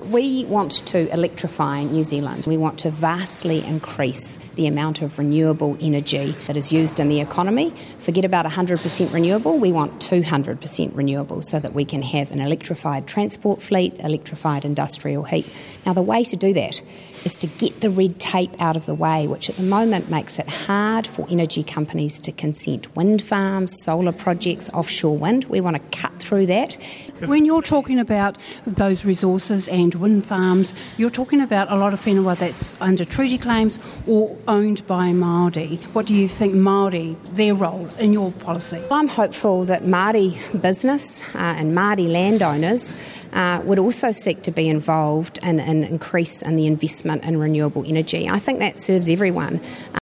We want to electrify New Zealand. We want to vastly increase the amount of renewable energy that is used in the economy. Forget about 100% renewable, we want 200% renewable so that we can have an electrified transport fleet, electrified industrial heat. Now, the way to do that is to get the red tape out of the way, which at the moment makes it hard for energy companies to consent wind farms, solar projects, offshore wind. We want to cut through that. When you're talking about those resources and wind farms, you're talking about a lot of whenua that's under treaty claims or owned by Māori. What do you think Māori, their role in your policy? Well, I'm hopeful that Māori business and Māori landowners would also seek to be involved in an increase in the investment in renewable energy. I think that serves everyone.